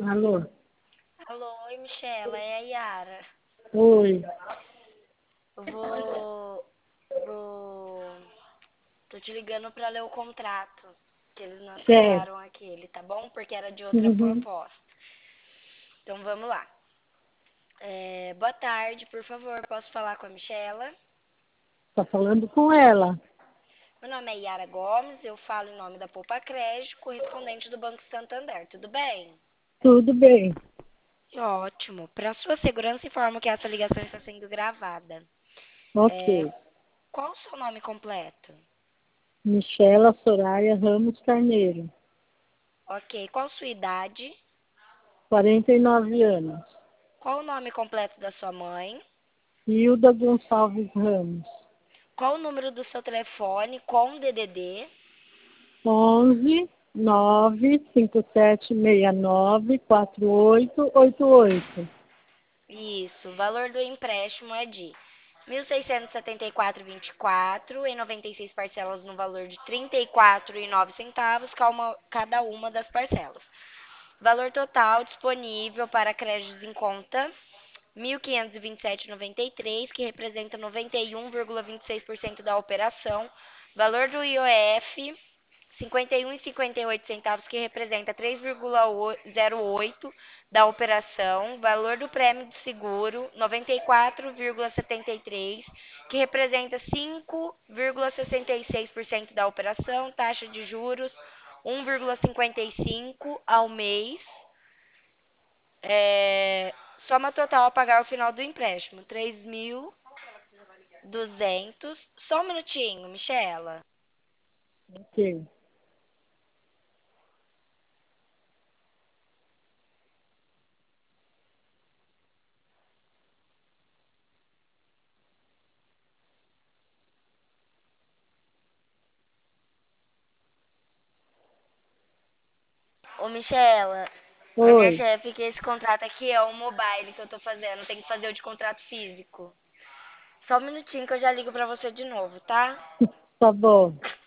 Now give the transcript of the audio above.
Alô? Alô, oi, Michela, é a Yara. Oi. Eu vou, tô te ligando pra ler o contrato que eles não Certo. aceitaram aquele, tá bom? Porque era de outra Uhum. proposta. Então vamos lá. Boa tarde, por favor, posso falar com a Michela? Tá falando com ela. Meu nome é Yara Gomes, eu falo em nome da Poupa Crédito, correspondente do Banco Santander, tudo bem? Tudo bem. Ótimo. Para sua segurança, informo que essa ligação está sendo gravada. É, Ok. qual o seu nome completo? Michela Soraya Ramos Carneiro, Ok. Qual sua idade? 49 anos. Qual o nome completo da sua mãe? Hilda Gonçalves Ramos. Qual o número do seu telefone com DDD? 11 957694888. Isso. O valor do empréstimo é de 1.674,24 em 96 parcelas no valor de 34,09 centavos cada uma das parcelas. Valor total disponível para créditos em conta 1.527,93, que representa 91,26% da operação. Valor do IOF 51,58 centavos, que representa 3,08 da operação. Valor do prêmio de seguro 94,73, que representa 5,66% da operação. Taxa de juros 1,55 ao mês. Soma total a pagar ao final do empréstimo, 3.200. Só um minutinho, Michela. Ok. Ô, Michela, a minha Oi. chefe que esse contrato aqui é o mobile que eu tô fazendo. Tem que fazer o de contrato físico. Só um minutinho que eu já ligo pra você de novo, tá? Tá bom.